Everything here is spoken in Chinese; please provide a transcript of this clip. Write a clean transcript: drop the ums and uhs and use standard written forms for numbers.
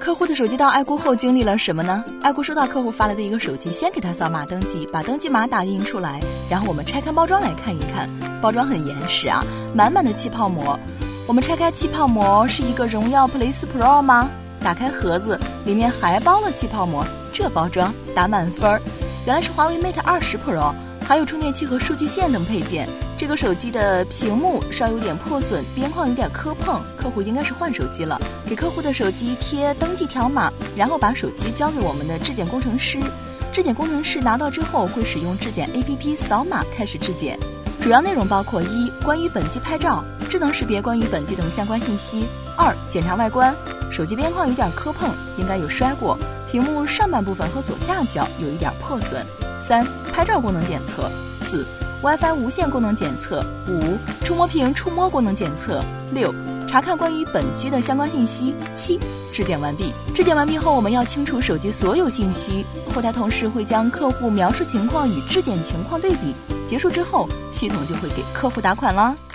客户的手机到爱估后经历了什么呢？爱估收到客户发来的一个手机，先给他扫码登记，把登记码打印出来，然后我们拆开包装来看一看，包装很严实啊，满满的气泡膜。我们拆开气泡膜，是一个荣耀 Play 4 Pro 吗？打开盒子，里面还包了气泡膜，这包装打满分。原来是华为 Mate 20 Pro， 还有充电器和数据线等配件。这个手机的屏幕稍有点破损，边框有点磕碰，客户应该是换手机了。给客户的手机贴登记条码，然后把手机交给我们的质检工程师。质检工程师拿到之后，会使用质检 APP 扫码开始质检。主要内容包括：一、关于本机拍照，智能识别关于本机等相关信息；二、检查外观，手机边框有点磕碰，应该有摔过，屏幕上半部分和左下角有一点破损；三、拍照功能检测；四、WiFi 无线功能检测；五、触摸屏触摸功能检测；六、查看关于本机的相关信息；七、质检完毕。质检完毕后，我们要清除手机所有信息，后台同事会将客户描述情况与质检情况对比，结束之后，系统就会给客户打款了。